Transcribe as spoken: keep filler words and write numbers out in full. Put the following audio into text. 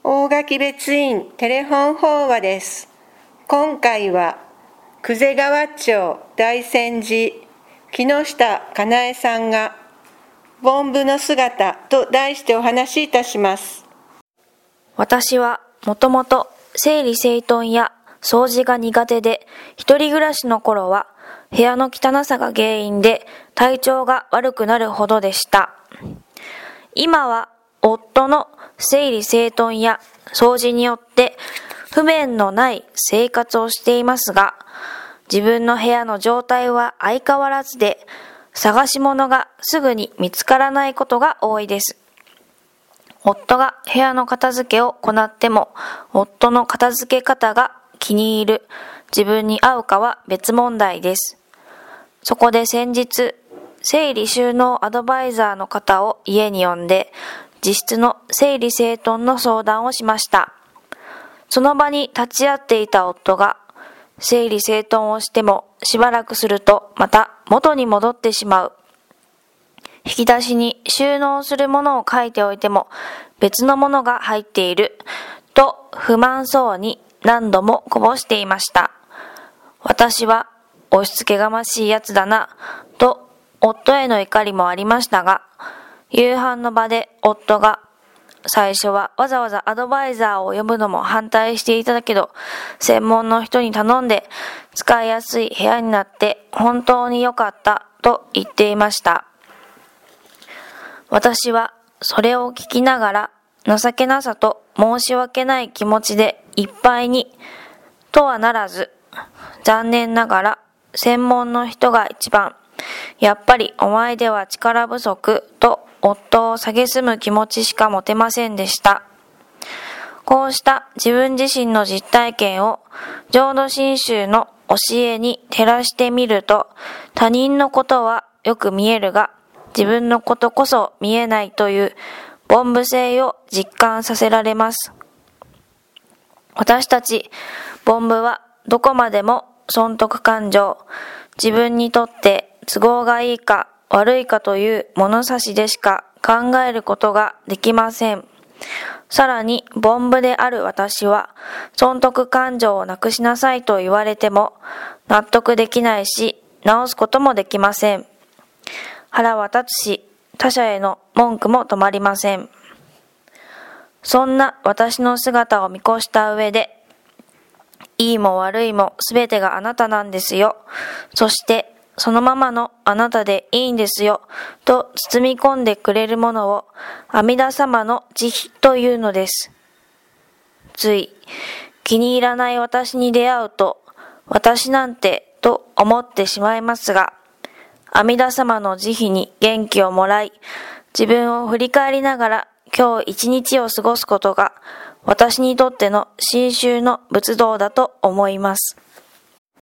大垣別院テレフォン法話です。今回は久世川町大仙寺木下かなえさんが凡夫の姿と題してお話しいたします。 私はもともと整理整頓や掃除が苦手で、一人暮らしの頃は部屋の汚さが原因で体調が悪くなるほどでした。今は夫の整理整頓や掃除によって不便のない生活をしていますが、自分の部屋の状態は相変わらずで、探し物がすぐに見つからないことが多いです。夫が部屋の片付けを行っても、夫の片付け方が気に入る、自分に合うかは別問題です。そこで先日、整理収納アドバイザーの方を家に呼んで、自室の整理整頓の相談をしました。その場に立ち会っていた夫が、整理整頓をしてもしばらくするとまた元に戻ってしまう。引き出しに収納するものを書いておいても別のものが入っていると不満そうに何度もこぼしていました。私は押し付けがましいやつだなと夫への怒りもありましたが、夕飯の場で夫が最初はわざわざアドバイザーを呼ぶのも反対していたけど、専門の人に頼んで使いやすい部屋になって本当に良かったと言っていました。私はそれを聞きながら情けなさと申し訳ない気持ちでいっぱいにとはならず、残念ながら専門の人が一番、やっぱりお前では力不足と夫を蔑む気持ちしか持てませんでした。こうした自分自身の実体験を浄土真宗の教えに照らしてみると、他人のことはよく見えるが自分のことこそ見えないという凡夫性を実感させられます。私たち凡夫はどこまでも損得感情、自分にとって都合がいいか悪いかという物差しでしか考えることができません。さらに凡夫である私は損得感情をなくしなさいと言われても納得できないし、直すこともできません。腹は立つし、他者への文句も止まりません。そんな私の姿を見越した上で、いいも悪いもすべてがあなたなんですよ。そしてそのままのあなたでいいんですよ。と包み込んでくれるものを阿弥陀様の慈悲というのです。つい気に入らない私に出会うと、私なんてと思ってしまいますが、阿弥陀様の慈悲に元気をもらい、自分を振り返りながら今日一日を過ごすことが私にとっての真宗の仏道だと思います。